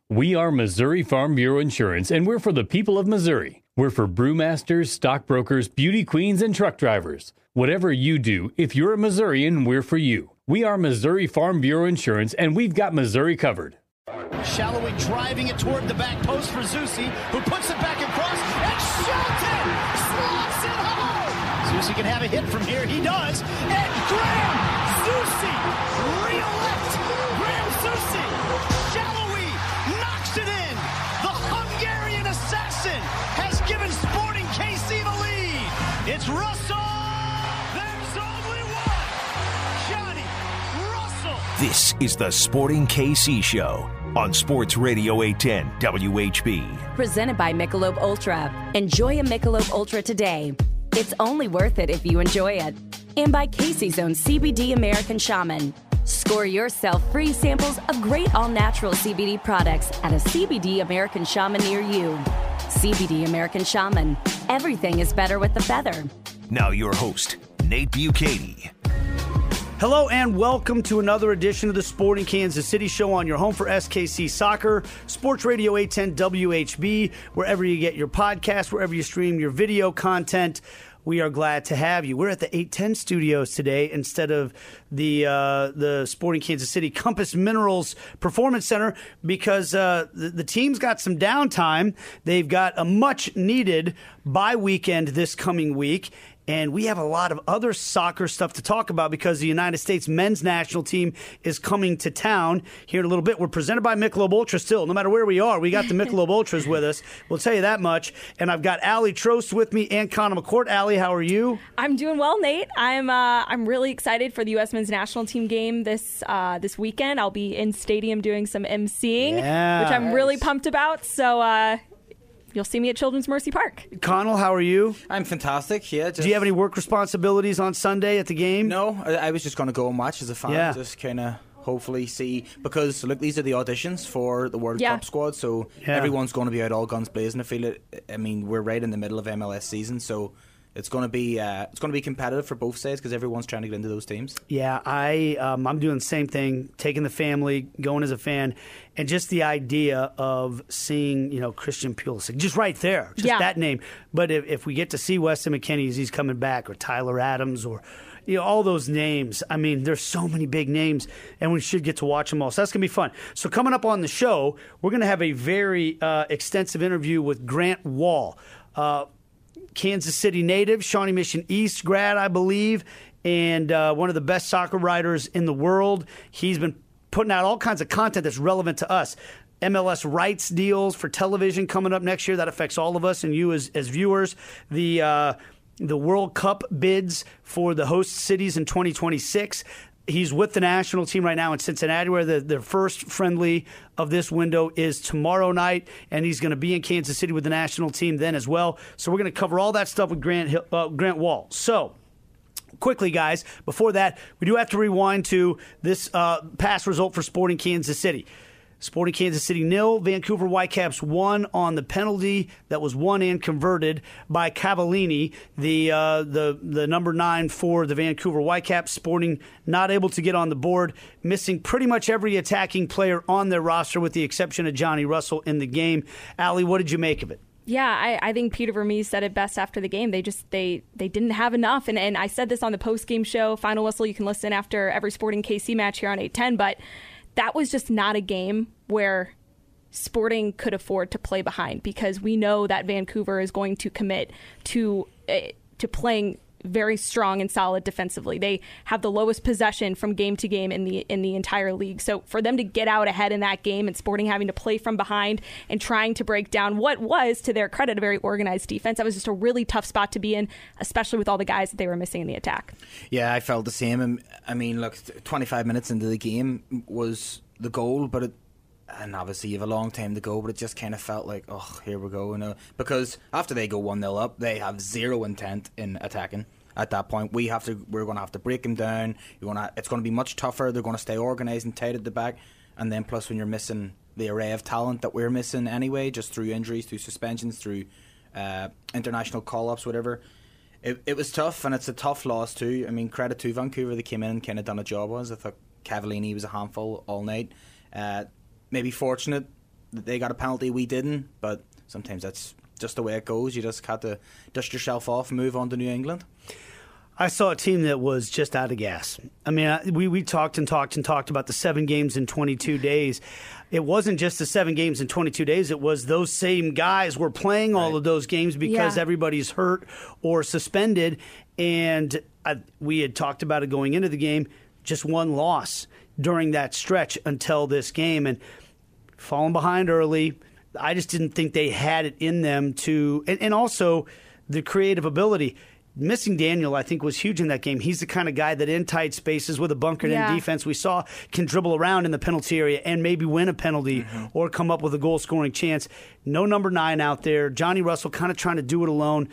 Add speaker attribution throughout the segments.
Speaker 1: We are Missouri Farm Bureau Insurance, and we're for the people of Missouri. We're for brewmasters, stockbrokers, beauty queens, and truck drivers. Whatever you do, if you're a Missourian, we're for you. We are Missouri Farm Bureau Insurance, and we've got Missouri covered.
Speaker 2: Shallowy driving it toward the back post for Zusi, who puts it back across, and Shelton slots it home! Zusi can have a hit from here, he does, and Graham Zusi, real left, Graham Zusi, Shallowy knocks it in! The Hungarian assassin has given Sporting KC the lead! It's Russell! There's only one! Johnny Russell!
Speaker 3: This is the Sporting KC Show on Sports Radio 810 WHB.
Speaker 4: Presented by Michelob Ultra. Enjoy a Michelob Ultra today. It's only worth it if you enjoy it. And by Casey's own CBD American Shaman. Score yourself free samples of great all-natural CBD products at a CBD American Shaman near you. CBD American Shaman. Everything is better with the feather.
Speaker 3: Now your host, Nate Bukaty.
Speaker 5: Hello and welcome to another edition of the Sporting Kansas City Show on your home for SKC Soccer, Sports Radio 810 WHB, wherever you get your podcast, wherever you stream your video content. We are glad to have you. We're at the 810 studios today instead of the Sporting Kansas City Compass Minerals Performance Center because the team's got some downtime. They've got a much-needed bye weekend this coming week. And we have a lot of other soccer stuff to talk about because the United States men's national team is coming to town here in a little bit. We're presented by Michelob Ultra still. No matter where we are, we got the Michelob Ultras with us. We'll tell you that much. And I've got Allie Trost with me and Connor McCourt. Allie, how are you?
Speaker 6: I'm doing well, Nate. I'm really excited for the U.S. men's national team game this weekend. I'll be in stadium doing some emceeing, which I'm really pumped about. So, you'll see me at Children's Mercy Park.
Speaker 5: Connell, how are you?
Speaker 7: I'm fantastic, yeah.
Speaker 5: Do you have any work responsibilities on Sunday at the game?
Speaker 7: No, I was just going to go and watch as a fan.
Speaker 5: Yeah.
Speaker 7: Just kind of hopefully see, because look, these are the auditions for the World Cup squad, so everyone's going to be out all guns blazing. I mean, we're right in the middle of MLS season, so it's going to be competitive for both sides because everyone's trying to get into those teams. Yeah,
Speaker 5: I'm doing the same thing, taking the family, going as a fan, and just the idea of seeing, Christian Pulisic, just right there, just that name. But if we get to see Weston McKennie as he's coming back, or Tyler Adams, or all those names, I mean, there's so many big names, and we should get to watch them all. So that's going to be fun. So coming up on the show, we're going to have a very extensive interview with Grant Wahl. Kansas City native, Shawnee Mission East grad, I believe, and one of the best soccer writers in the world. He's been putting out all kinds of content that's relevant to us. MLS rights deals for television coming up next year. That affects all of us and you as viewers. The World Cup bids for the host cities in 2026. He's with the national team right now in Cincinnati, where their first friendly of this window is tomorrow night, and he's going to be in Kansas City with the national team then as well. So we're going to cover all that stuff with Grant Wahl. So, quickly, guys, before that, we do have to rewind to this past result for Sporting Kansas City. Sporting Kansas City 0, Vancouver Whitecaps 1 on the penalty that was won and converted by Cavallini, the number 9 for the Vancouver Whitecaps. Sporting not able to get on the board, missing pretty much every attacking player on their roster with the exception of Johnny Russell in the game. Allie, what did you make of it?
Speaker 6: Yeah, I think Peter Vermees said it best after the game. They didn't have enough. And I said this on the post-game show, Final Whistle. You can listen after every Sporting KC match here on 810, but that was just not a game where Sporting could afford to play behind, because we know that Vancouver is going to commit to playing very strong and solid defensively. They have the lowest possession from game to game in the entire league. So for them to get out ahead in that game and Sporting having to play from behind and trying to break down what was, to their credit, a very organized defense, that was just a really tough spot to be in, especially with all the guys that they were missing in the attack.
Speaker 7: Yeah, I felt the same. I mean, look, 25 minutes into the game was the goal, but and obviously you have a long time to go, but it just kind of felt like, oh, here we go. Because after they go 1-0 up, they have zero intent in attacking. At that point, we're going to have to break them down. It's going to be much tougher. They're going to stay organised and tight at the back. And then plus when you're missing the array of talent that we're missing anyway, just through injuries, through suspensions, through international call-ups, whatever, it was tough, and it's a tough loss too. I mean, credit to Vancouver. They came in and kind of done a job. I thought Cavallini was a handful all night. Maybe fortunate they got a penalty, we didn't, but sometimes that's just the way it goes. You just have to dust yourself off and move on to New England.
Speaker 5: I saw a team that was just out of gas. I mean, we talked about the 7 games in 22 days. It wasn't just the 7 games in 22 days. It was those same guys were playing all of those games because everybody's hurt or suspended. And we had talked about it going into the game, just one loss during that stretch until this game. And falling behind early, I just didn't think they had it in them to – and also the creative ability – missing Daniel, I think, was huge in that game. He's the kind of guy that in tight spaces with a bunkered-in defense we saw can dribble around in the penalty area and maybe win a penalty or come up with a goal-scoring chance. No number 9 out there. Johnny Russell kind of trying to do it alone.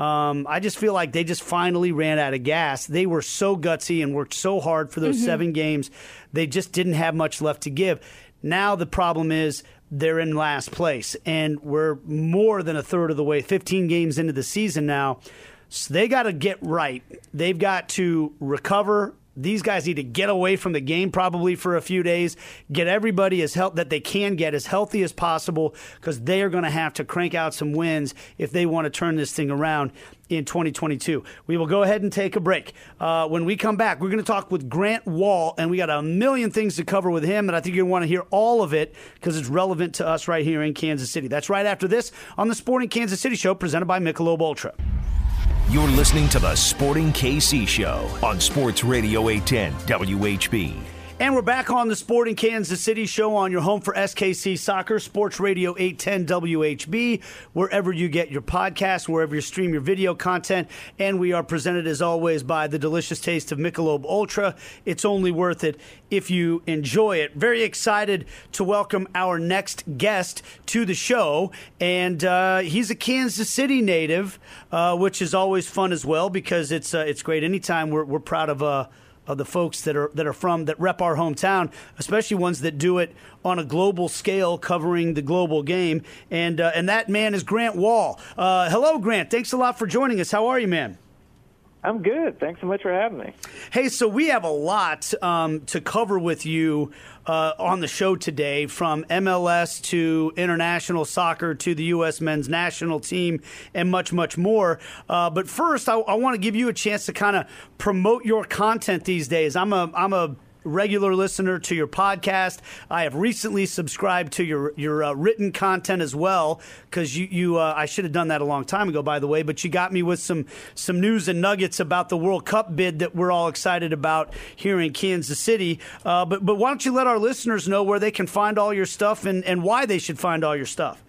Speaker 5: I just feel like they just finally ran out of gas. They were so gutsy and worked so hard for those 7 games. They just didn't have much left to give. Now the problem is they're in last place, and we're more than a third of the way, 15 games into the season now. So they got to get right. They've got to recover. These guys need to get away from the game probably for a few days, get everybody that they can get as healthy as possible, because they are going to have to crank out some wins if they want to turn this thing around in 2022. We will go ahead and take a break. When we come back, we're going to talk with Grant Wahl, and we got a million things to cover with him, and I think you're going to want to hear all of it because it's relevant to us right here in Kansas City. That's right after this on the Sporting Kansas City Show presented by Michelob Ultra.
Speaker 3: You're listening to the Sporting KC Show on Sports Radio 810 WHB.
Speaker 5: And we're back on the Sporting Kansas City Show on your home for SKC Soccer, Sports Radio 810 WHB, wherever you get your podcasts, wherever you stream your video content. And we are presented, as always, by the delicious taste of Michelob Ultra. It's only worth it if you enjoy it. Very excited to welcome our next guest to the show. And he's a Kansas City native, which is always fun as well, because it's great. Anytime we're proud of the folks that rep our hometown, especially ones that do it on a global scale, covering the global game. And that man is Grant Wahl. Hello, Grant. Thanks a lot for joining us. How are you, man?
Speaker 8: I'm good. Thanks so much for having me.
Speaker 5: Hey, so we have a lot to cover with you on the show today, from MLS to international soccer to the U.S. men's national team and much, much more. But first, I want to give you a chance to kind of promote your content these days. I'm a regular listener to your podcast. I have recently subscribed to your written content as well, because you I should have done that a long time ago, by the way, but you got me with some news and nuggets about the World Cup bid that we're all excited about here in Kansas City. But why don't you let our listeners know where they can find all your stuff and why they should find all your stuff?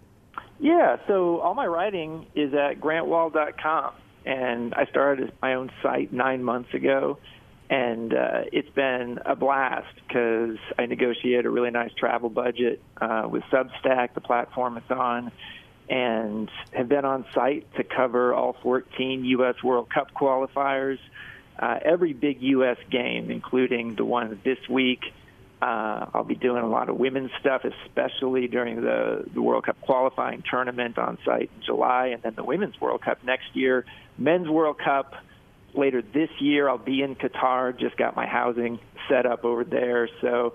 Speaker 8: Yeah, so all my writing is at grantwahl.com, and I started my own site 9 months ago. And it's been a blast because I negotiated a really nice travel budget with Substack, the platform it's on, and have been on site to cover all 14 U.S. World Cup qualifiers, every big U.S. game, including the one this week. I'll be doing a lot of women's stuff, especially during the World Cup qualifying tournament on site in July, and then the Women's World Cup next year. Men's World Cup later this year. I'll be in Qatar, just got my housing set up over there. So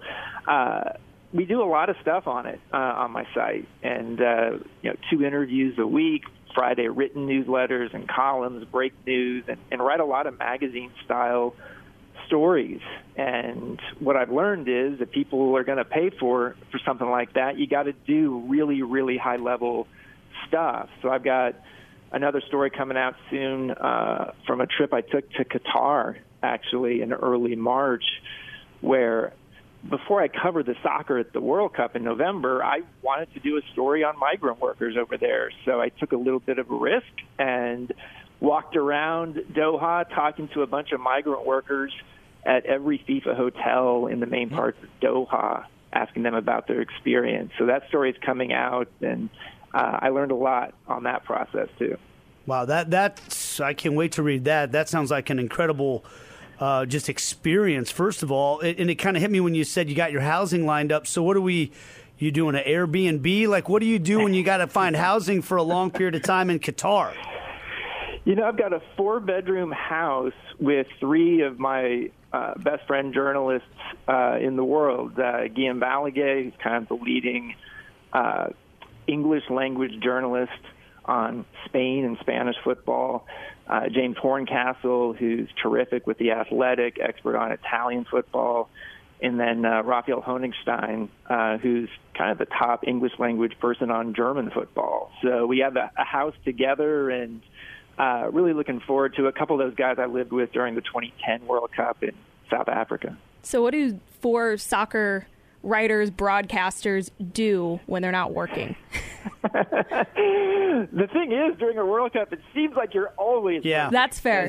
Speaker 8: we do a lot of stuff on it, on my site. And, 2 interviews a week, Friday written newsletters and columns, break news, and write a lot of magazine-style stories. And what I've learned is that people are going to pay for something like that. You got to do really, really high-level stuff. So I've got another story coming out soon from a trip I took to Qatar, actually, in early March, where before I covered the soccer at the World Cup in November, I wanted to do a story on migrant workers over there. So I took a little bit of a risk and walked around Doha talking to a bunch of migrant workers at every FIFA hotel in the main parts of Doha, asking them about their experience. So that story is coming out, and I learned a lot on that process too.
Speaker 5: Wow, that's I can't wait to read that. That sounds like an incredible just experience, first of all. And it kind of hit me when you said you got your housing lined up. So what you doing, an Airbnb? Like, what do you do when you got to find housing for a long period of time in Qatar?
Speaker 8: I've got a 4-bedroom house with 3 of my best friend journalists in the world. Guillaume Balaguer, who's kind of the leading English language journalist on Spain and Spanish football, James Horncastle, who's terrific with The Athletic, expert on Italian football, and then Raphael Honigstein, who's kind of the top English language person on German football. So we have a house together, and really looking forward to a couple of those guys I lived with during the 2010 World Cup in South Africa.
Speaker 6: So what do 4 soccer writers, broadcasters do when they're not working?
Speaker 8: The thing is, during a World Cup, it seems like you're always
Speaker 6: working. That's fair.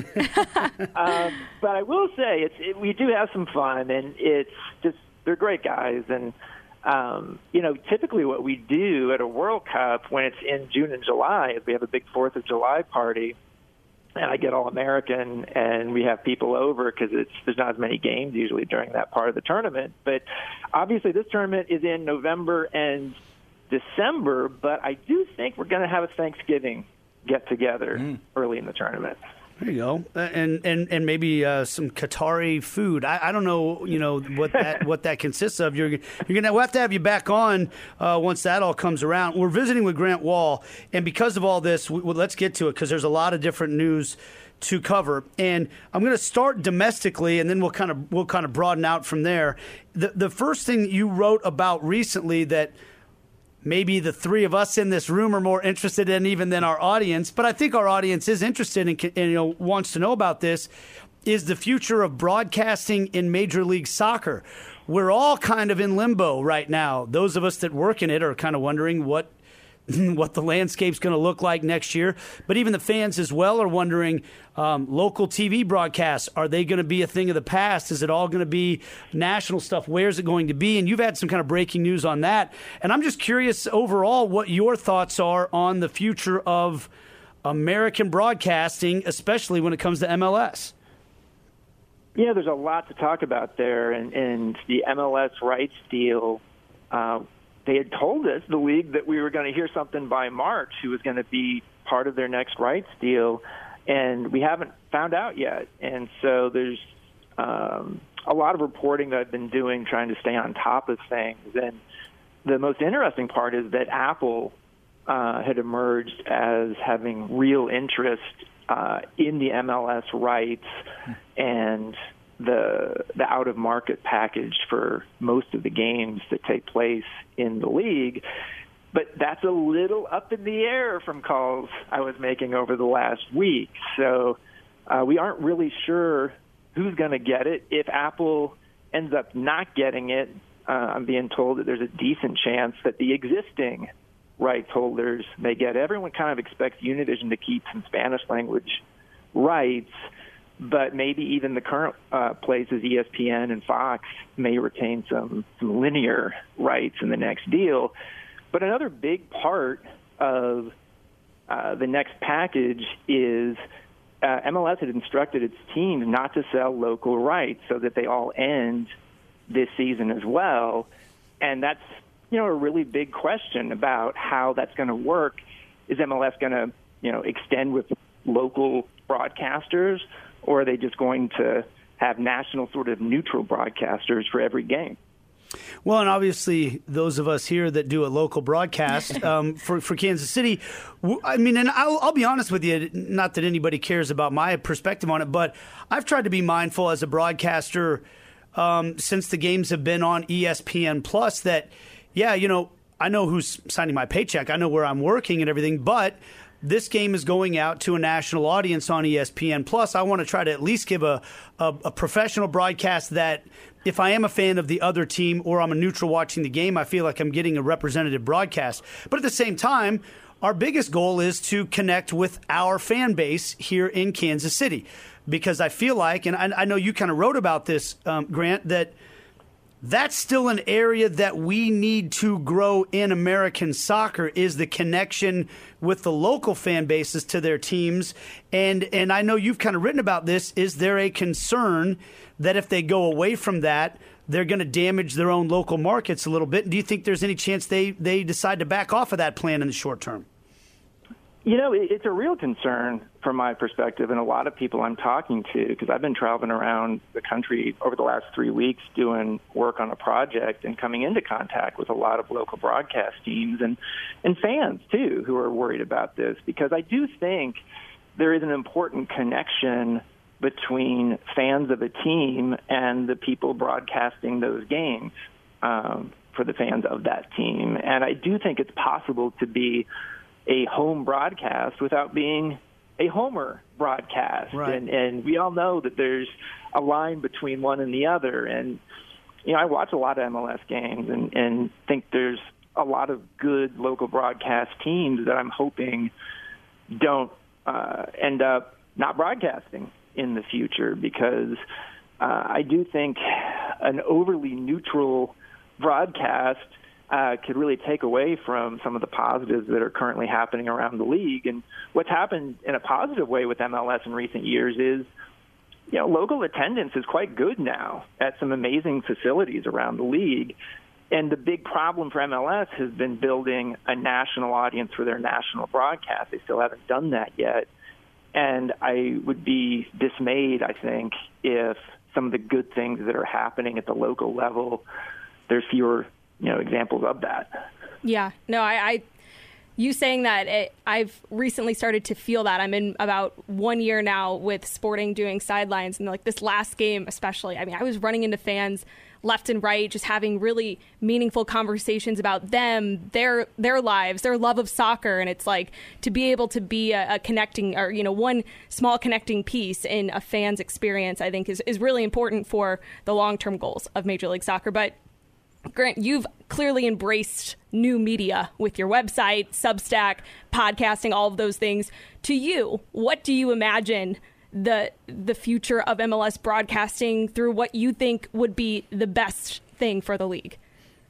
Speaker 8: But I will say, we do have some fun, and it's just, they're great guys. And, typically what we do at a World Cup when it's in June and July is we have a big 4th of July party. And I get all American, and we have people over because there's not as many games usually during that part of the tournament. But obviously this tournament is in November and December, but I do think we're going to have a Thanksgiving get-together early in the tournament.
Speaker 5: There you go, and maybe some Qatari food. I don't know, what that consists of. We'll have to have you back on once that all comes around. We're visiting with Grant Wahl, and because of all this, let's get to it because there's a lot of different news to cover. And I'm going to start domestically, and then we'll kind of broaden out from there. The first thing you wrote about recently that maybe the 3 of us in this room are more interested in even than our audience, but I think our audience is interested and wants to know about this, is the future of broadcasting in Major League Soccer. We're all kind of in limbo right now. Those of us that work in it are kind of wondering what the landscape's going to look like next year. But even the fans as well are wondering, local TV broadcasts, are they going to be a thing of the past? Is it all going to be national stuff? Where's it going to be? And you've had some kind of breaking news on that. And I'm just curious overall what your thoughts are on the future of American broadcasting, especially when it comes to MLS.
Speaker 8: Yeah, there's a lot to talk about there. And the MLS rights deal, they had told us, the league, that we were going to hear something by March who was going to be part of their next rights deal, and we haven't found out yet. And so there's a lot of reporting that I've been doing trying to stay on top of things. And the most interesting part is that Apple had emerged as having real interest in the MLS rights and the out-of-market package for most of the games that take place in the league. But that's a little up in the air from calls I was making over the last week. So we aren't really sure who's going to get it. If Apple ends up not getting it, I'm being told that there's a decent chance that the existing rights holders may get it. Everyone kind of expects Univision to keep some Spanish language rights, but maybe even the current places, ESPN and Fox, may retain some linear rights in the next deal. But another big part of the next package is MLS had instructed its teams not to sell local rights so that they all end this season as well. And that's, a really big question about how that's going to work. Is MLS going to, extend with local broadcasters, or are they just going to have national sort of neutral broadcasters for every game?
Speaker 5: Well, and obviously those of us here that do a local broadcast for Kansas City, I mean, and I'll be honest with you, not that anybody cares about my perspective on it, but I've tried to be mindful as a broadcaster since the games have been on ESPN Plus that, I know who's signing my paycheck. I know where I'm working and everything, but this game is going out to a national audience on ESPN Plus. I want to try to at least give a professional broadcast that if I am a fan of the other team or I'm a neutral watching the game, I feel like I'm getting a representative broadcast. But at the same time, our biggest goal is to connect with our fan base here in Kansas City. Because I feel like, and I know you kind of wrote about this, Grant, that's still an area that we need to grow in American soccer, is the connection with the local fan bases to their teams. And I know you've kind of written about this. Is there a concern that if they go away from that, they're going to damage their own local markets a little bit? Do you think there's any chance they decide to back off of that plan in the short term?
Speaker 8: It's a real concern from my perspective, and a lot of people I'm talking to, because I've been traveling around the country over the last 3 weeks doing work on a project and coming into contact with a lot of local broadcast teams and fans, too, who are worried about this, because I do think there is an important connection between fans of a team and the people broadcasting those games for the fans of that team. And I do think it's possible to be a home broadcast without being a homer broadcast.
Speaker 5: Right.
Speaker 8: And we all know that there's a line between one and the other. And, I watch a lot of MLS games and think there's a lot of good local broadcast teams that I'm hoping don't end up not broadcasting in the future, because I do think an overly neutral broadcast could really take away from some of the positives that are currently happening around the league. And what's happened in a positive way with MLS in recent years is, local attendance is quite good now at some amazing facilities around the league. And the big problem for MLS has been building a national audience for their national broadcast. They still haven't done that yet. And I would be dismayed, I think, if some of the good things that are happening at the local level, there's fewer examples of that.
Speaker 6: Yeah, no, you saying that, I've recently started to feel that. I'm in about 1 year now with Sporting doing sidelines, and this last game especially, I was running into fans left and right, just having really meaningful conversations about them, their lives, their love of soccer. And it's like, to be able to be a connecting, or one small connecting piece in a fan's experience, I think is really important for the long-term goals of Major League Soccer. But Grant, you've clearly embraced new media with your website, Substack, podcasting, all of those things. To you, what do you imagine the future of MLS broadcasting through what you think would be the best thing for the league?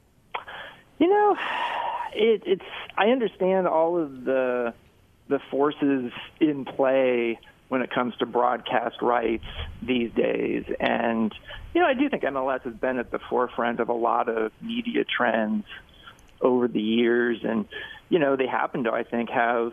Speaker 8: It's I understand all of the forces in play when it comes to broadcast rights these days. And, I do think MLS has been at the forefront of a lot of media trends over the years. And, they happen to, I think, have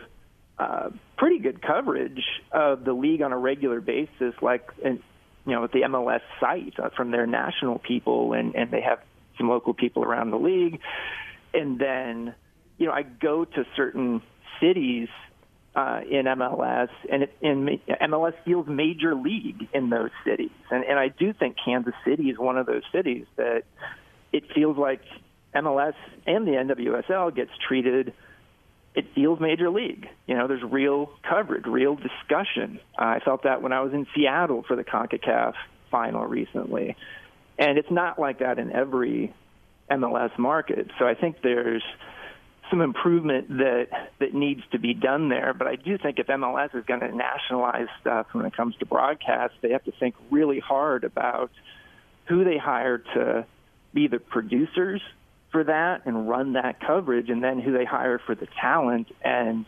Speaker 8: pretty good coverage of the league on a regular basis, like, at the MLS site from their national people, and they have some local people around the league. And then, I go to certain cities in MLS, and MLS feels major league in those cities. And I do think Kansas City is one of those cities that it feels like MLS and the NWSL gets treated, it feels major league. There's real coverage, real discussion. I felt that when I was in Seattle for the CONCACAF final recently. And it's not like that in every MLS market. So I think there's some improvement that needs to be done there. But I do think if MLS is going to nationalize stuff when it comes to broadcast, they have to think really hard about who they hire to be the producers for that and run that coverage, and then who they hire for the talent. And,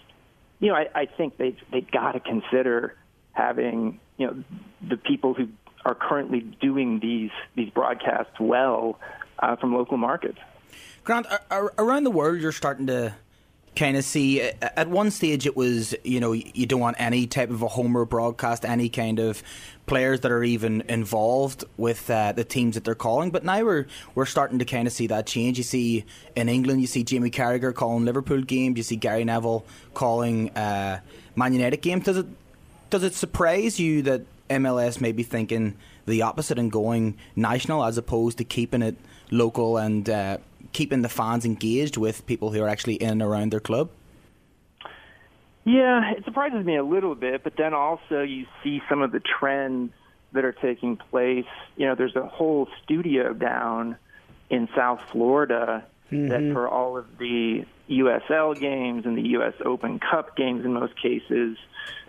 Speaker 8: I think they've got to consider having, the people who are currently doing these broadcasts well from local markets.
Speaker 7: Grant, around the world, you're starting to kind of see, at one stage it was, you don't want any type of a homer broadcast, any kind of players that are even involved with the teams that they're calling. But now we're starting to kind of see that change. You see in England, you see Jamie Carragher calling Liverpool games. You see Gary Neville calling Man United games. Does it surprise you that MLS may be thinking the opposite and going national as opposed to keeping it local and keeping the fans engaged with people who are actually in and around their club?
Speaker 8: Yeah, it surprises me a little bit, but then also you see some of the trends that are taking place. There's a whole studio down in South Florida that for all of the USL games and the US Open Cup games in most cases,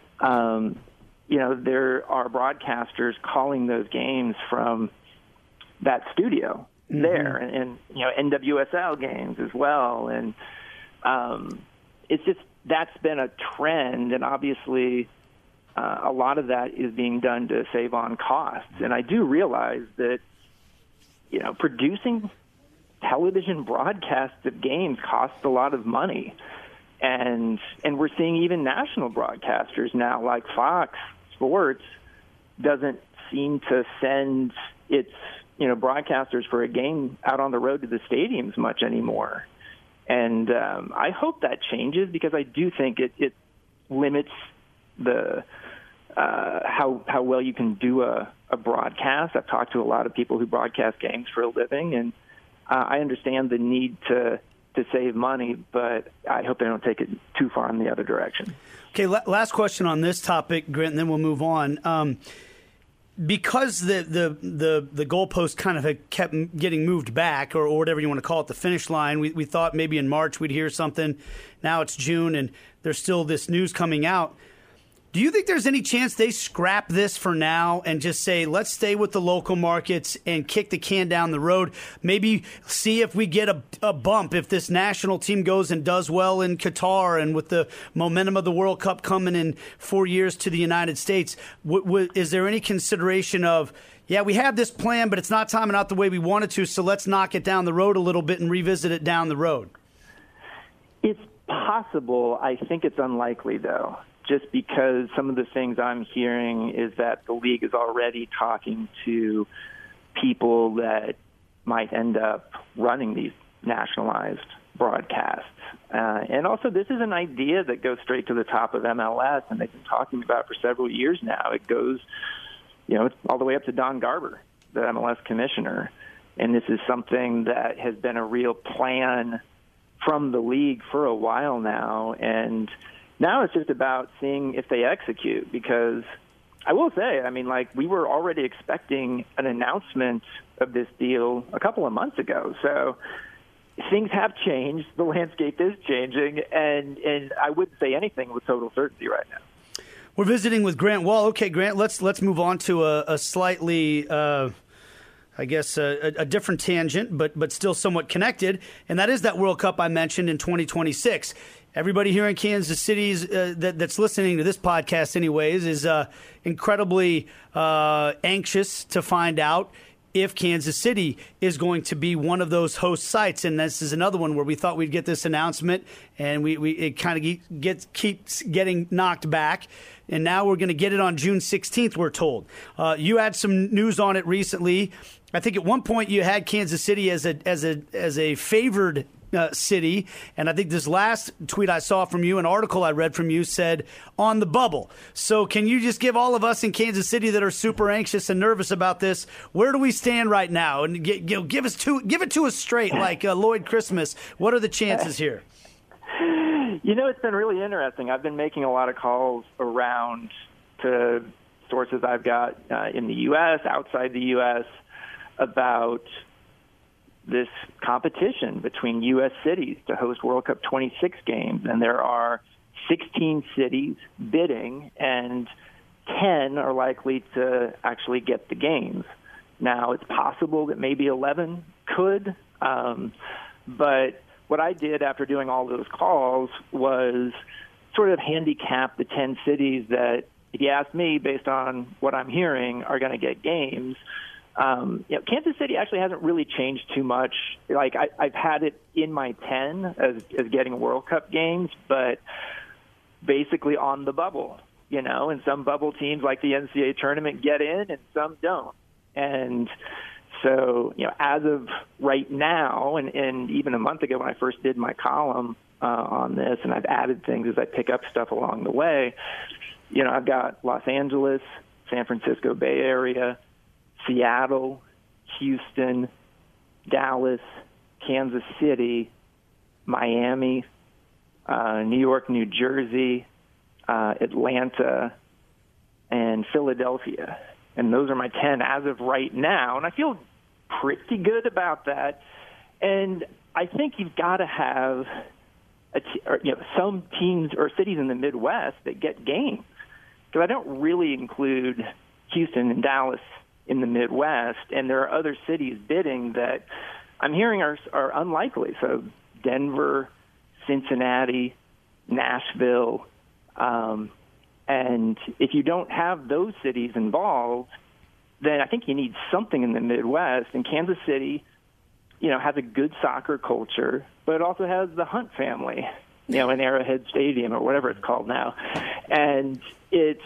Speaker 8: there are broadcasters calling those games from that studio there, and NWSL games as well. And it's just, that's been a trend, and obviously a lot of that is being done to save on costs. And I do realize that, producing television broadcasts of games costs a lot of money. And we're seeing even national broadcasters now, like Fox Sports, doesn't seem to send its broadcasters for a game out on the road to the stadiums much anymore. And I hope that changes, because I do think it limits the how well you can do a broadcast. I've talked to a lot of people who broadcast games for a living, and I understand the need to save money, but I hope they don't take it too far in the other direction.
Speaker 5: Okay, last question on this topic, Grant, and then we'll move on. Because the goalpost kind of had kept getting moved back, or whatever you want to call it, the finish line, we thought maybe in March we'd hear something. Now it's June, and there's still this news coming out. Do you think there's any chance they scrap this for now and just say, let's stay with the local markets and kick the can down the road? Maybe see if we get a bump if this national team goes and does well in Qatar, and with the momentum of the World Cup coming in 4 years to the United States. Is there any consideration of, yeah, we have this plan, but it's not timing out the way we wanted to, so let's knock it down the road a little bit and revisit it down the road?
Speaker 8: It's possible. I think it's unlikely, though, just because some of the things I'm hearing is that the league is already talking to people that might end up running these nationalized broadcasts. And also, this is an idea that goes straight to the top of MLS, and they've been talking about for several years now. It goes, all the way up to Don Garber, the MLS commissioner. And this is something that has been a real plan from the league for a while now. And now it's just about seeing if they execute, because I will say, we were already expecting an announcement of this deal a couple of months ago. So things have changed. The landscape is changing, and I wouldn't say anything with total certainty right now.
Speaker 5: We're visiting with Grant Wahl. Okay, Grant, let's move on to a slightly, a different tangent, but still somewhat connected, and that is that World Cup I mentioned in 2026. Everybody here in Kansas City that's listening to this podcast anyways is incredibly anxious to find out if Kansas City is going to be one of those host sites. And this is another one where we thought we'd get this announcement, and it kind of keeps getting knocked back. And now we're going to get it on June 16th, we're told. You had some news on it recently. I think at one point you had Kansas City as a favored city, and I think this last tweet I saw from you, an article I read from you, said on the bubble. So can you just give all of us in Kansas City that are super anxious and nervous about this, where do we stand right now? And give it to us straight, like Lloyd Christmas. What are the chances here?
Speaker 8: It's been really interesting. I've been making a lot of calls around to sources I've got in the U.S., outside the U.S., about this competition between U.S. cities to host World Cup 26 games. And there are 16 cities bidding, and 10 are likely to actually get the games. Now, it's possible that maybe 11 could, but what I did after doing all those calls was sort of handicap the 10 cities that, if you ask me, based on what I'm hearing, are going to get games. Kansas City actually hasn't really changed too much. I've had it in my 10 as getting World Cup games, but basically on the bubble, and some bubble teams like the NCAA tournament get in and some don't. And so, as of right now, and even a month ago when I first did my column on this, and I've added things as I pick up stuff along the way, I've got Los Angeles, San Francisco Bay Area, Seattle, Houston, Dallas, Kansas City, Miami, New York, New Jersey, Atlanta, and Philadelphia. And those are my 10 as of right now. And I feel pretty good about that. And I think you've got to have some teams or cities in the Midwest that get games. Because I don't really include Houston and Dallas in the Midwest, and there are other cities bidding that I'm hearing are unlikely. So Denver, Cincinnati, Nashville, and if you don't have those cities involved, then I think you need something in the Midwest. And Kansas City, has a good soccer culture, but it also has the Hunt family. in Arrowhead Stadium or whatever it's called now. And it's,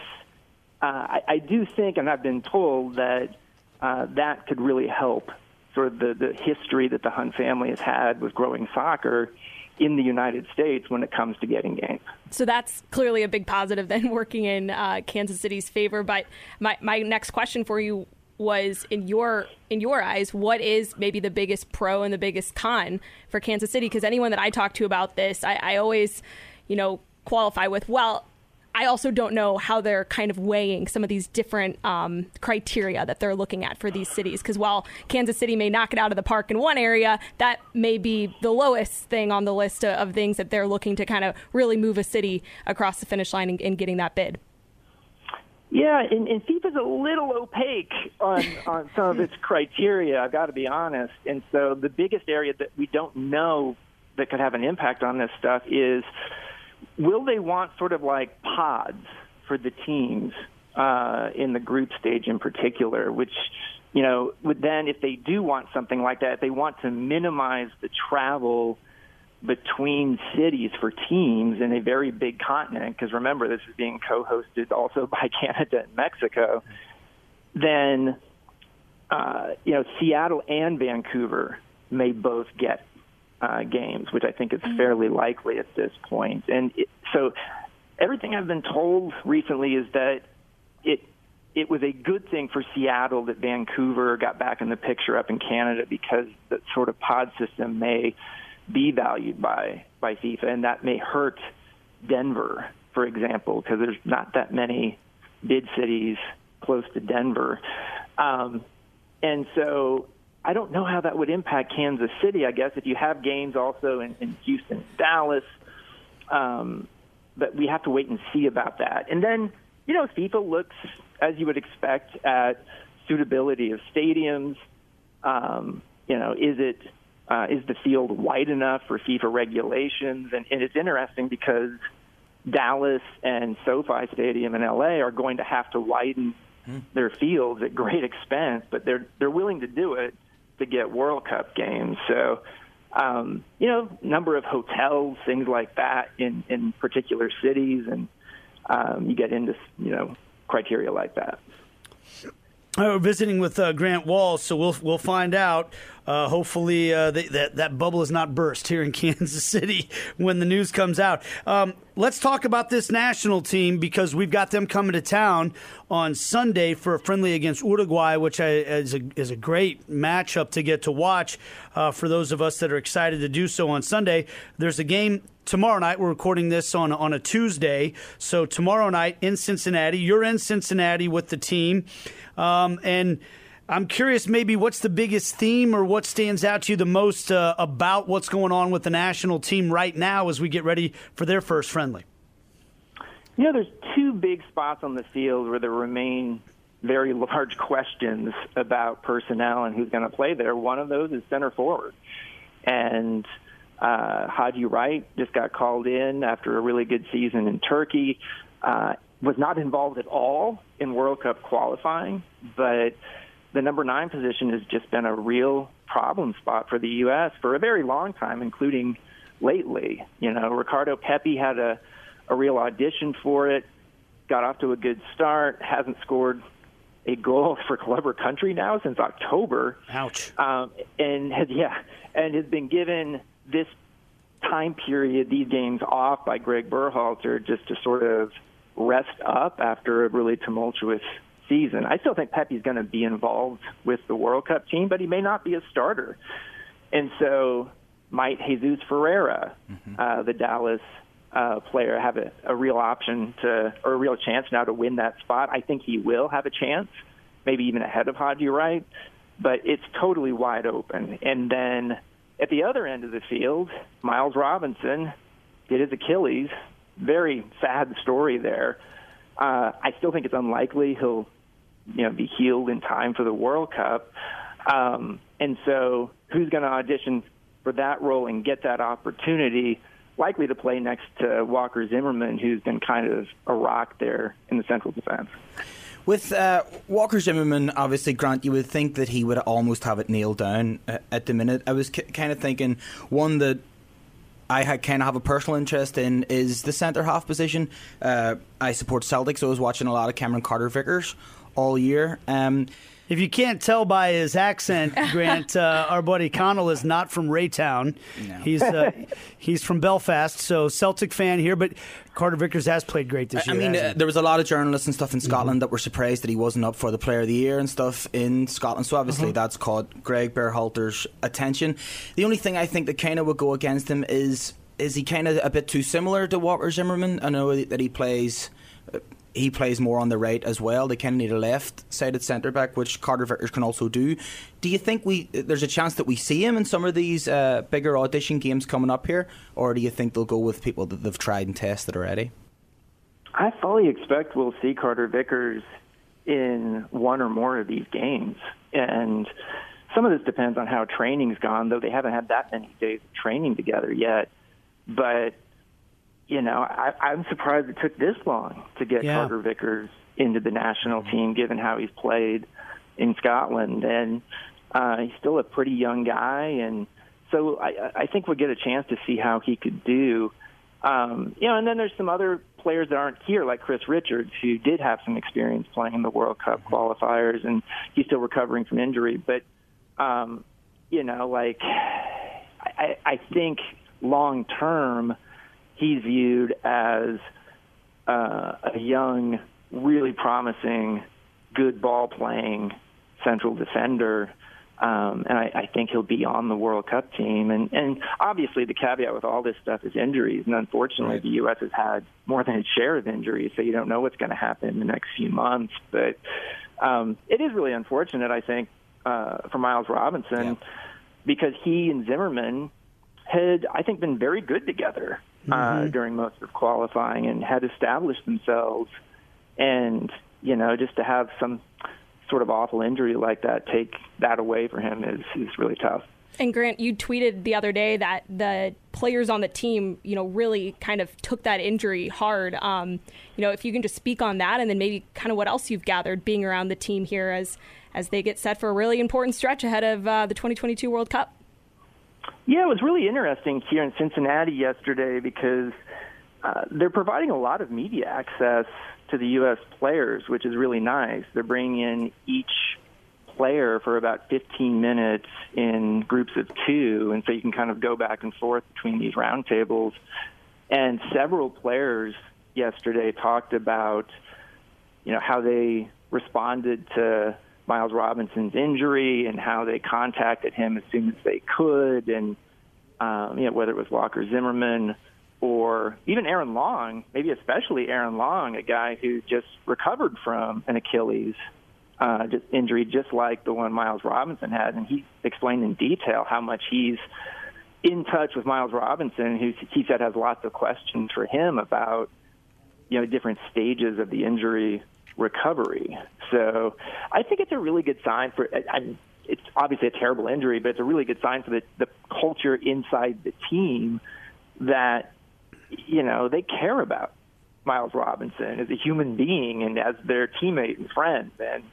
Speaker 8: I do think, and I've been told that that could really help sort of the history that the Hunt family has had with growing soccer in the United States when it comes to getting games.
Speaker 6: So that's clearly a big positive then, working in Kansas City's favor. But my next question for you was, in your eyes, what is maybe the biggest pro and the biggest con for Kansas City? Because anyone that I talk to about this, I always, qualify with, well, I also don't know how they're kind of weighing some of these different criteria that they're looking at for these cities. Because while Kansas City may knock it out of the park in one area, that may be the lowest thing on the list of things that they're looking to kind of really move a city across the finish line in getting that bid.
Speaker 8: Yeah, and FIFA's a little opaque on some of its criteria, I've got to be honest. And so the biggest area that we don't know that could have an impact on this stuff is, will they want sort of like pods for the teams in the group stage in particular, which, would then, if they do want something like that, they want to minimize the travel between cities for teams in a very big continent, because remember, this is being co-hosted also by Canada and Mexico, then, Seattle and Vancouver may both get games, which I think is fairly likely at this point. And so everything I've been told recently is that it was a good thing for Seattle that Vancouver got back in the picture up in Canada, because that sort of pod system may be valued by FIFA, and that may hurt Denver, for example, because there's not that many bid cities close to Denver. And so I don't know how that would impact Kansas City, I guess, if you have games also in Houston, Dallas. But we have to wait and see about that. And then, FIFA looks, as you would expect, at suitability of stadiums. Is the field wide enough for FIFA regulations? And it's interesting because Dallas and SoFi Stadium in LA are going to have to widen their fields at great expense, but they're willing to do it to get World Cup games. So, number of hotels, things like that in particular cities, and you get into, criteria like that.
Speaker 5: We're visiting with Grant Wahl, so we'll find out. Hopefully that bubble is not burst here in Kansas City when the news comes out. Let's talk about this national team, because we've got them coming to town on Sunday for a friendly against Uruguay, which is a great matchup to get to watch for those of us that are excited to do so on Sunday. There's a game tomorrow night. We're recording this on a Tuesday, so tomorrow night in Cincinnati. You're in Cincinnati with the team, and I'm curious, maybe what's the biggest theme or what stands out to you the most about what's going on with the national team right now as we get ready for their first friendly?
Speaker 8: There's two big spots on the field where there remain very large questions about personnel and who's going to play there. One of those is center forward. And Haji Wright just got called in after a really good season in Turkey. Was not involved at all in World Cup qualifying, but the number 9 position has just been a real problem spot for the U.S. for a very long time, including lately. Ricardo Pepi had a real audition for it, got off to a good start, hasn't scored a goal for club or country now since October.
Speaker 5: Ouch.
Speaker 8: And has been given this time period, these games off by Greg Berhalter, just to sort of rest up after a really tumultuous season. I still think Pepe's going to be involved with the World Cup team, but he may not be a starter. And so might Jesus Ferreira, the Dallas player, have a real option or a real chance now to win that spot? I think he will have a chance, maybe even ahead of Haji Wright, but it's totally wide open. And then at the other end of the field, Miles Robinson did his Achilles. Very sad story there. I still think it's unlikely he'll be healed in time for the World Cup. And so who's going to audition for that role and get that opportunity? Likely to play next to Walker Zimmerman, who's been kind of a rock there in the central defense.
Speaker 7: With Walker Zimmerman, obviously, Grant, you would think that he would almost have it nailed down at the minute. I was kind of thinking, one, that I kind of have a personal interest in is the centre-half position. I support Celtic, so I was watching a lot of Cameron Carter-Vickers all year.
Speaker 5: If you can't tell by his accent, Grant, our buddy Connell is not from Raytown. No. He's from Belfast, so Celtic fan here, but Carter-Vickers has played great this year.
Speaker 7: I mean, there was a lot of journalists and stuff in Scotland that were surprised that he wasn't up for the Player of the Year and stuff in Scotland, so obviously that's caught Greg Berhalter's attention. The only thing I think that kind of would go against him is he kind of a bit too similar to Walker Zimmerman? I know that he plays more on the right as well. They kind of need a left-sided centre-back, which Carter-Vickers can also do. Do you think there's a chance that we see him in some of these bigger audition games coming up here, or do you think they'll go with people that they've tried and tested already?
Speaker 8: I fully expect we'll see Carter-Vickers in one or more of these games. And some of this depends on how training's gone, though they haven't had that many days of training together yet. But I'm surprised it took this long to get Carter-Vickers into the national team, given how he's played in Scotland. And he's still a pretty young guy, and so I think we'll get a chance to see how he could do. And then there's some other players that aren't here, like Chris Richards, who did have some experience playing in the World Cup qualifiers, and he's still recovering from injury. But, I think long-term, he's viewed as a young, really promising, good ball-playing central defender, and I think he'll be on the World Cup team. And obviously the caveat with all this stuff is injuries, and unfortunately the U.S. has had more than its share of injuries, so you don't know what's going to happen in the next few months. But it is really unfortunate, I think, for Miles Robinson, because he and Zimmerman had, I think, been very good together during most of qualifying and had established themselves. And, just to have some sort of awful injury like that take that away for him is really tough.
Speaker 6: And Grant, you tweeted the other day that the players on the team, really kind of took that injury hard. If you can just speak on that, and then maybe kind of what else you've gathered being around the team here as they get set for a really important stretch ahead of the 2022 World Cup.
Speaker 8: Yeah, it was really interesting here in Cincinnati yesterday because they're providing a lot of media access to the U.S. players, which is really nice. They're bringing in each player for about 15 minutes in groups of two, and so you can kind of go back and forth between these roundtables. And several players yesterday talked about, how they responded to Miles Robinson's injury and how they contacted him as soon as they could, and whether it was Walker Zimmerman or even Aaron Long, maybe especially Aaron Long, a guy who just recovered from an Achilles injury just like the one Miles Robinson had, and he explained in detail how much he's in touch with Miles Robinson, who he said has lots of questions for him about different stages of the injury recovery. So I think it's a really good sign for it's obviously a terrible injury, but it's a really good sign for the culture inside the team that they care about Miles Robinson as a human being and as their teammate and friend. And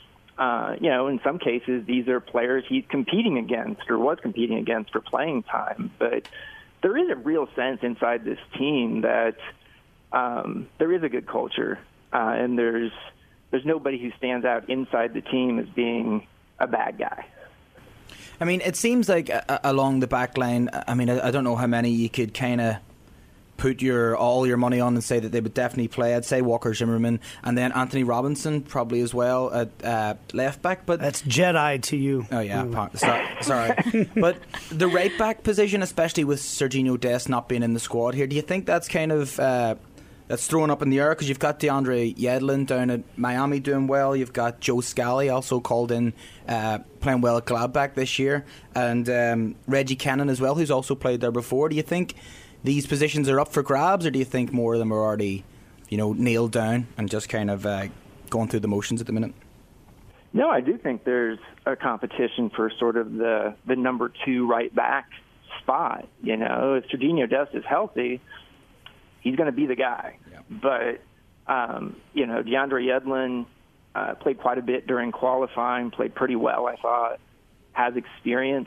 Speaker 8: in some cases these are players he's competing against or was competing against for playing time, but there is a real sense inside this team that there is a good culture. And there's nobody who stands out inside the team as being a bad guy.
Speaker 7: I mean, it seems like along the back line, I mean, I don't know how many you could kind of put all your money on and say that they would definitely play. I'd say Walker Zimmerman and then Anthony Robinson probably as well at left back. But
Speaker 5: that's Jedi to you.
Speaker 7: Oh yeah, sorry. But the right back position, especially with Sergiño Dest not being in the squad here, do you think that's kind of that's thrown up in the air? Because you've got DeAndre Yedlin down at Miami doing well. You've got Joe Scally also called in, playing well at Gladbach this year, and Reggie Cannon as well, who's also played there before. Do you think these positions are up for grabs, or do you think more of them are already, nailed down and just kind of going through the motions at the minute?
Speaker 8: No, I do think there's a competition for sort of the number two right back spot. If Sergiño Dest is healthy, he's going to be the guy. Yeah. But, DeAndre Yedlin played quite a bit during qualifying, played pretty well, I thought, has experience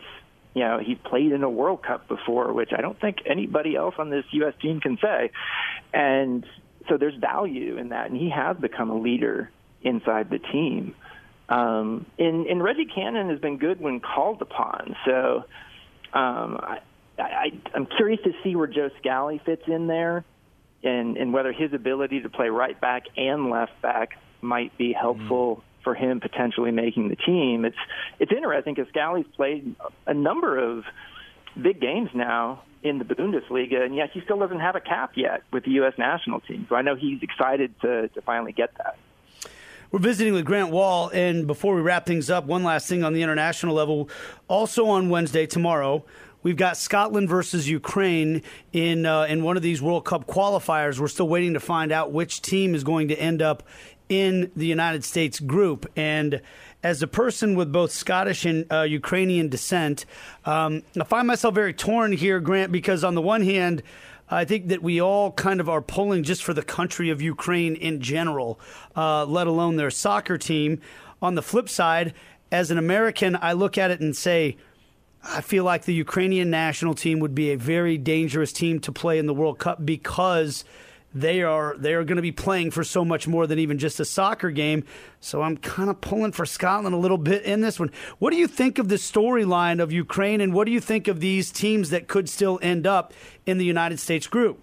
Speaker 8: he's played in a World Cup before, which I don't think anybody else on this U.S. team can say. And so there's value in that, and he has become a leader inside the team. And Reggie Cannon has been good when called upon. So I'm curious to see where Joe Scally fits in there, and whether his ability to play right back and left back might be helpful for him potentially making the team. It's interesting because Scally's played a number of big games now in the Bundesliga, and yet he still doesn't have a cap yet with the U.S. national team. So I know he's excited to finally get that.
Speaker 5: We're visiting with Grant Wahl, and before we wrap things up, one last thing on the international level. Also on Wednesday, tomorrow, we've got Scotland versus Ukraine in one of these World Cup qualifiers. We're still waiting to find out which team is going to end up in the United States group. And as a person with both Scottish and Ukrainian descent, I find myself very torn here, Grant, because on the one hand, I think that we all kind of are pulling just for the country of Ukraine in general, let alone their soccer team. On the flip side, as an American, I look at it and say, I feel like the Ukrainian national team would be a very dangerous team to play in the World Cup because they are going to be playing for so much more than even just a soccer game. So I'm kind of pulling for Scotland a little bit in this one. What do you think of the storyline of Ukraine, and what do you think of these teams that could still end up in the United States group?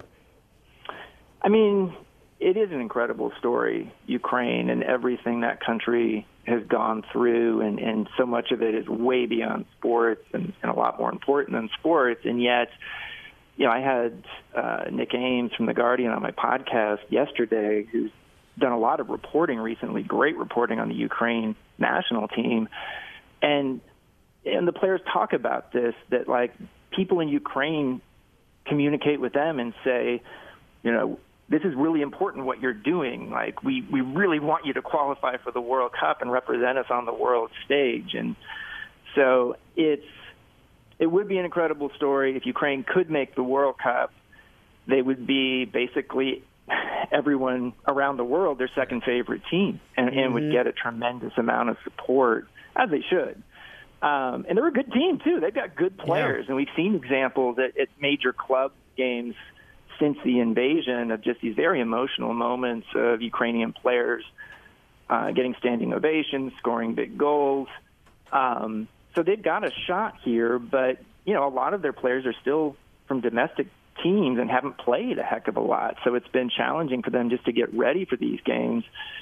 Speaker 8: I mean, it is an incredible story, Ukraine, and everything that country has gone through, and so much of it is way beyond sports and a lot more important than sports, and yet I had Nick Ames from The Guardian on my podcast yesterday, who's done a lot of reporting recently, great reporting on the Ukraine national team. And the players talk about this, that like people in Ukraine communicate with them and say, this is really important what you're doing. Like, we really want you to qualify for the World Cup and represent us on the world stage. And so it would be an incredible story. If Ukraine could make the World Cup, they would be basically everyone around the world their second favorite team, and would get a tremendous amount of support, as they should. And they're a good team, too. They've got good players, and we've seen examples at major club games since the invasion of just these very emotional moments of Ukrainian players getting standing ovations, scoring big goals. So they've got a shot here, but, a lot of their players are still from domestic teams and haven't played a heck of a lot. So it's been challenging for them just to get ready for these games.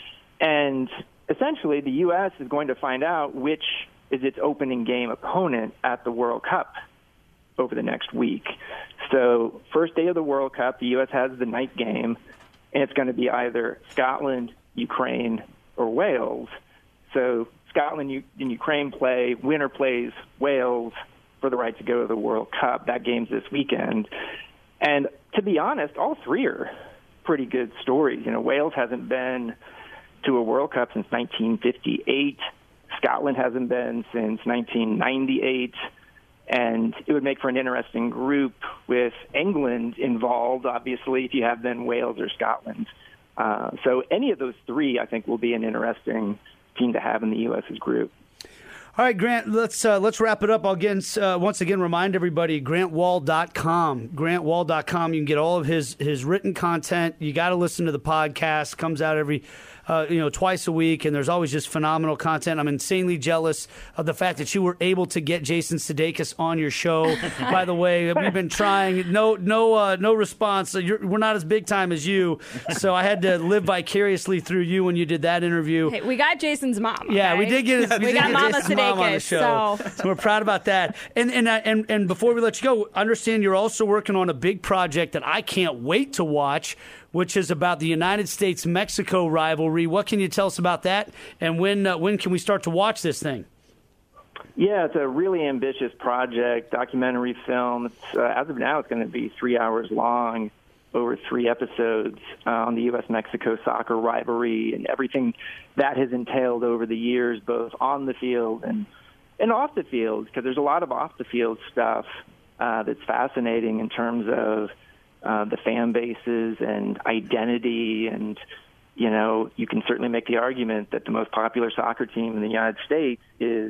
Speaker 8: And essentially the U.S. is going to find out which is its opening game opponent at the World Cup over the next week. So first day of the World Cup, the U.S. has the night game, and it's going to be either Scotland, Ukraine, or Wales. So Scotland and Ukraine play, winner plays Wales for the right to go to the World Cup. That game's this weekend. And to be honest, all three are pretty good stories. Wales hasn't been to a World Cup since 1958. Scotland hasn't been since 1998. And it would make for an interesting group with England involved, obviously, if you have then Wales or Scotland. So any of those three, I think, will be an interesting team to have in the U.S.'s group.
Speaker 5: All right, Grant, let's wrap it up. I'll once again remind everybody, grantwahl.com. Grantwahl.com. You can get all of his written content. You got to listen to the podcast. Comes out every twice a week, and there's always just phenomenal content. I'm insanely jealous of the fact that you were able to get Jason Sudeikis on your show. By the way, we've been trying. No response. We're not as big time as you, so I had to live vicariously through you when you did that interview.
Speaker 6: Hey, we got Jason's mom.
Speaker 5: Okay? Yeah, we did get
Speaker 6: Mama
Speaker 5: Jason's mom on the show. So we're proud about that. And before we let you go, understand you're also working on a big project that I can't wait to watch, which is about the United States-Mexico rivalry. What can you tell us about that, and when can we start to watch this thing?
Speaker 8: Yeah, it's a really ambitious project, documentary film. As of now, it's going to be 3 hours long, over 3 episodes on the U.S.-Mexico soccer rivalry and everything that has entailed over the years, both on the field and off the field, because there's a lot of off-the-field stuff that's fascinating in terms of the fan bases and identity. And, you can certainly make the argument that the most popular soccer team in the United States is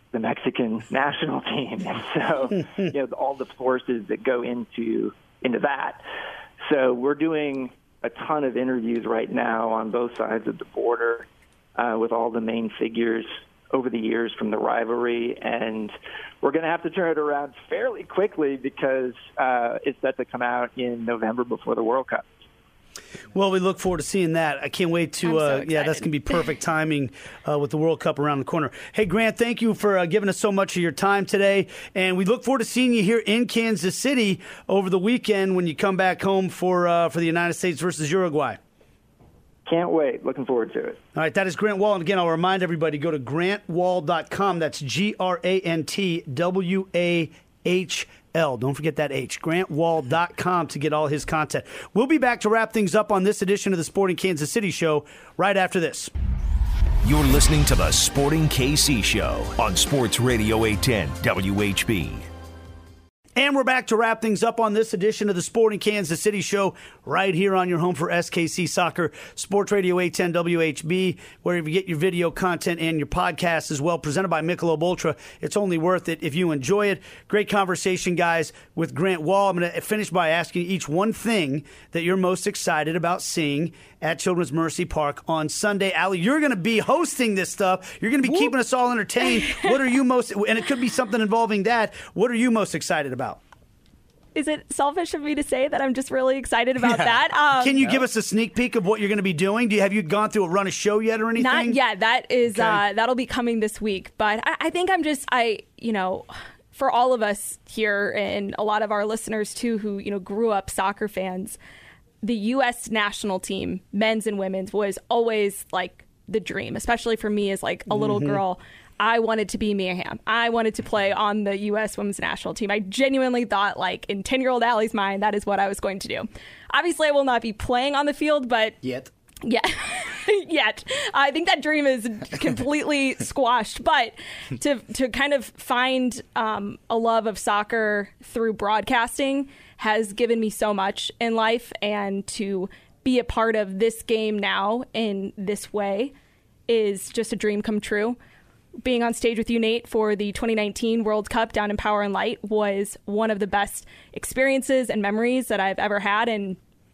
Speaker 8: the Mexican national team. And so, all the forces that go into that. So we're doing a ton of interviews right now on both sides of the border with all the main figures over the years from the rivalry, and we're going to have to turn it around fairly quickly because it's set to come out in November before the World Cup.
Speaker 5: Well, we look forward to seeing that. I can't wait to, that's going to be perfect timing with the World Cup around the corner. Hey, Grant, thank you for giving us so much of your time today. And we look forward to seeing you here in Kansas City over the weekend when you come back home for the United States versus Uruguay.
Speaker 8: Can't wait. Looking forward to it.
Speaker 5: All right, that is Grant Wahl. And again, I'll remind everybody, go to grantwahl.com. That's GrantWahl. Don't forget that H. grantwahl.com to get all his content. We'll be back to wrap things up on this edition of the Sporting Kansas City Show right after this.
Speaker 3: You're listening to the Sporting KC Show on Sports Radio 810 WHB.
Speaker 5: And we're back to wrap things up on this edition of the Sporting Kansas City Show right here on your home for SKC Soccer, Sports Radio 810 WHB, where you get your video content and your podcast as well, presented by Michelob Ultra. It's only worth it if you enjoy it. Great conversation, guys, with Grant Wahl. I'm going to finish by asking each one thing that you're most excited about seeing at Children's Mercy Park on Sunday. Allie, you're going to be hosting this stuff. You're going to be keeping us all entertained. What are you most, and it could be something involving that, what are you most excited about?
Speaker 6: Is it selfish of me to say that I'm just really excited about that?
Speaker 5: Can you give us a sneak peek of what you're going to be doing? Have you gone through a run of show yet or anything?
Speaker 6: Not yet. That is that'll be coming this week. But I think for all of us here and a lot of our listeners too, who grew up soccer fans, the U.S. national team, men's and women's, was always like the dream, especially for me as like a little girl. I wanted to be Mia Hamm. I wanted to play on the U.S. women's national team. I genuinely thought, like, in 10-year-old Allie's mind, that is what I was going to do. Obviously, I will not be playing on the field, but... Yet. I think that dream is completely squashed. But to kind of find a love of soccer through broadcasting has given me so much in life, and to be a part of this game now in this way is just a dream come true. Being on stage with you, Nate, for the 2019 World Cup down in Power and Light was one of the best experiences and memories that I've ever had. And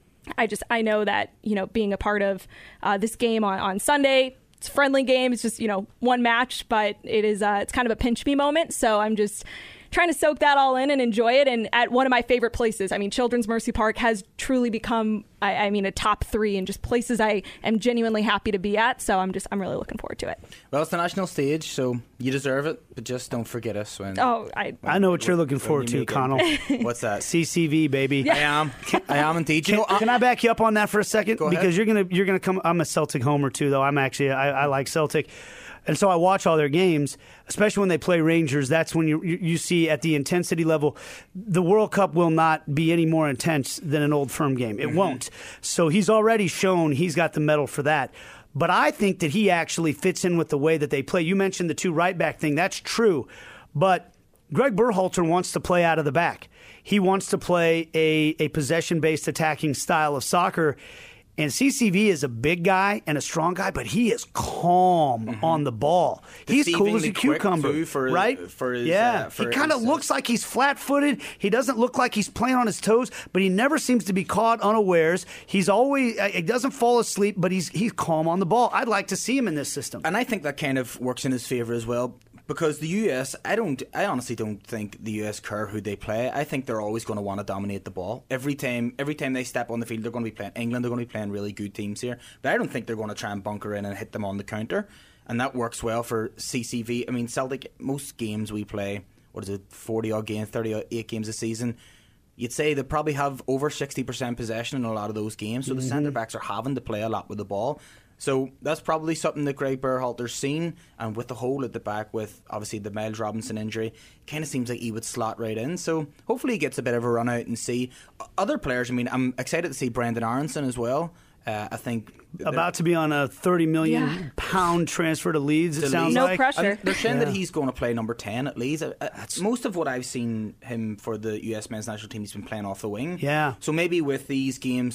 Speaker 6: I know that, being a part of this game on Sunday, it's a friendly game. It's just, one match, but it's kind of a pinch me moment. So I'm just trying to soak that all in and enjoy it. And at one of my favorite places, Children's Mercy Park has truly become, a top 3 and just places I am genuinely happy to be at. So I'm really looking forward to it.
Speaker 7: Well, it's the national stage, so you deserve it, but just don't forget us when.
Speaker 5: I know what you're looking forward to, Connell.
Speaker 7: What's that?
Speaker 5: CCV, baby.
Speaker 7: Yeah. I am indeed.
Speaker 5: Can I back you up on that for a second?
Speaker 7: Go ahead.
Speaker 5: Because you're gonna come. I'm a Celtic homer too, though. I like Celtic. And so I watch all their games, especially when they play Rangers. That's when you see at the intensity level, the World Cup will not be any more intense than an Old Firm game. It won't. So he's already shown he's got the medal for that. But I think that he actually fits in with the way that they play. You mentioned the 2 right back thing. That's true. But Greg Berhalter wants to play out of the back. He wants to play a possession-based attacking style of soccer. And CCV is a big guy and a strong guy, but he is calm on the ball. He's cool as a cucumber, right? He kind of looks like he's flat-footed. He doesn't look like he's playing on his toes, but he never seems to be caught unawares. He doesn't fall asleep, but he's calm on the ball. I'd like to see him in this system.
Speaker 7: And I think that kind of works in his favor as well. Because the US, I honestly don't think the US care who they play. I think they're always going to want to dominate the ball. Every time they step on the field, they're going to be playing England. They're going to be playing really good teams here. But I don't think they're going to try and bunker in and hit them on the counter. And that works well for CCV. Celtic, most games we play, 40-odd games, 38 games a season. You'd say they probably have over 60% possession in a lot of those games. So the centre-backs are having to play a lot with the ball. So that's probably something that Greg Berhalter's seen, and with the hole at the back, with obviously the Miles Robinson injury, kind of seems like he would slot right in. So hopefully he gets a bit of a run out and see other players. I'm excited to see Brendan Aronson as well. I think
Speaker 5: about to be on a £30 million transfer to Leeds. It sounds
Speaker 6: no
Speaker 5: like
Speaker 6: pressure.
Speaker 7: And they're saying that he's going to play number 10 at Leeds. Most of what I've seen him for the US men's national team, he's been playing off the wing.
Speaker 5: Yeah.
Speaker 7: So maybe with these games,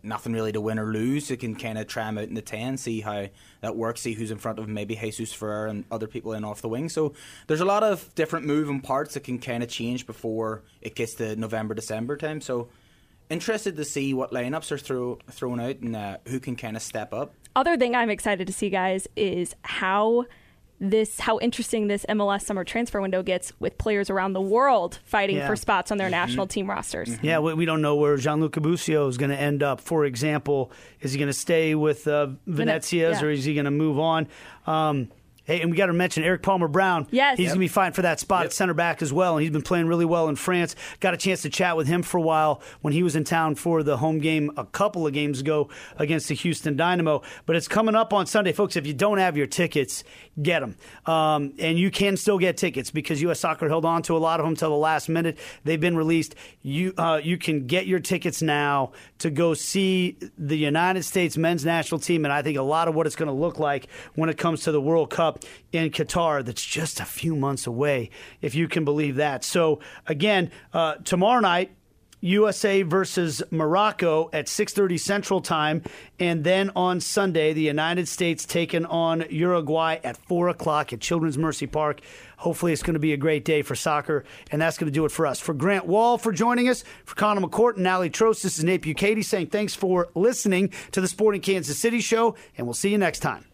Speaker 7: nothing really to win or lose. They can kind of try them out in the 10, see how that works, see who's in front of maybe Jesus Ferrer and other people in off the wing. So there's a lot of different moving parts that can kind of change before it gets to November, December time. So interested to see what lineups are thrown out and who can kind of step up.
Speaker 6: Other thing I'm excited to see, guys, is how interesting this MLS summer transfer window gets with players around the world fighting for spots on their national team rosters.
Speaker 5: Yeah, we don't know where Gianluca Busio is going to end up. For example, is he going to stay with Venezia's or is he going to move on? Hey, and we got to mention Eric Palmer-Brown.
Speaker 6: Yes.
Speaker 5: He's going to be fighting for that spot at center back as well, and he's been playing really well in France. Got a chance to chat with him for a while when he was in town for the home game a couple of games ago against the Houston Dynamo. But it's coming up on Sunday. Folks, if you don't have your tickets, get them. And you can still get tickets because U.S. Soccer held on to a lot of them till the last minute. They've been released. You can get your tickets now to go see the United States men's national team, and I think a lot of what it's going to look like when it comes to the World Cup in Qatar that's just a few months away, if you can believe that. So, again, tomorrow night, USA versus Morocco at 6:30 Central Time. And then on Sunday, the United States taking on Uruguay at 4 o'clock at Children's Mercy Park. Hopefully it's going to be a great day for soccer, and that's going to do it for us. For Grant Wall for joining us, for Connor McCourt and Allie Trost, this is Nate Bukaty saying thanks for listening to the Sporting Kansas City Show, and we'll see you next time.